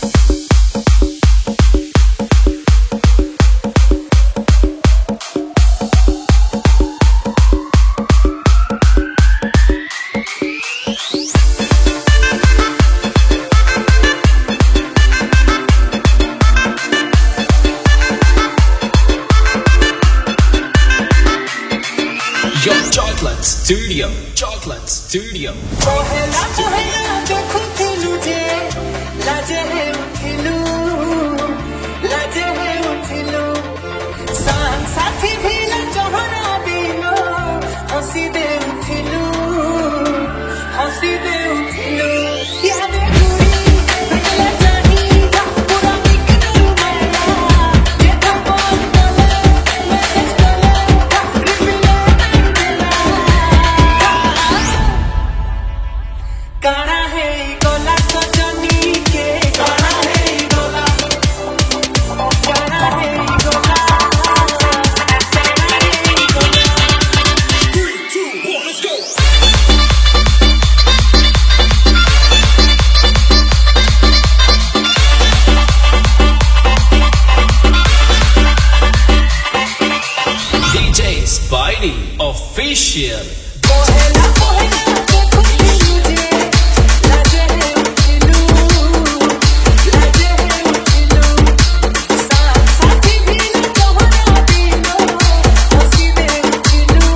Chocolate Studio. पहला पहला देखो थिलुजे लाजे है उठिलु लाजे है उठिलु सान साथी भी लजहरा बिनो हंसी दे उठिलु याद गुरी बेला जानी पूरा मिकरू माया ये तो बोल बोले मैसेज बोले रिप्लाई काना है गोला सजनी के काना है गोला काना है गोला काना है गोला 3, 2, 1, let's go. DJ Spidey Official. पहला पहला देखो मुझे लाजे है उठिलू लाजे है उठिलू साथी भी लजहरा बिनो हंसी दे उठिलू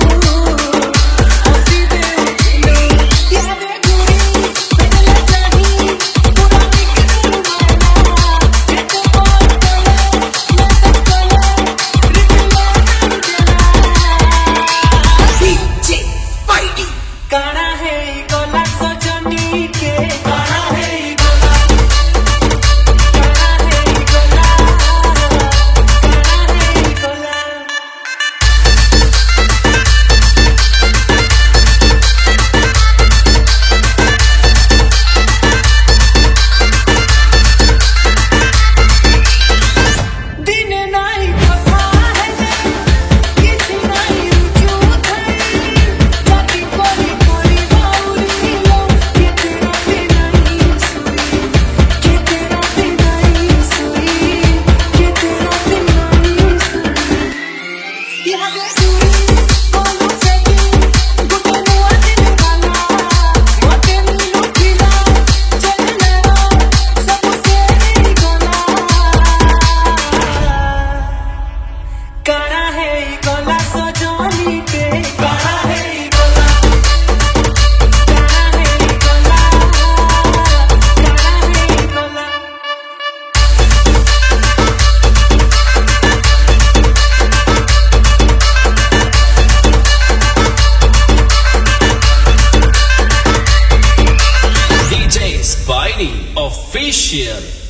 याद गुरी बेला जानी पूरा मिकरू माया ये तो बोल बोले मैसेज बोले DJ Spidey. काना है गोला सजनी के काना है गोला काना है गोला काना है गोला दिन नाई कथा है किसी नाई रुजू है जाती कोरी कोरी बाउरी लो ये तेरा नहीं सुई ये तेरा नहीं सुई ये तेरा नहीं सुई याद गुरी बोलो सकी गुटे नुआ दिन काला मते नीलू खिला चल लेना सबसे नहीं गोला काना है गोला सजनी के काना है गोला काना है गोला काना है गोला DJ Spidey Official.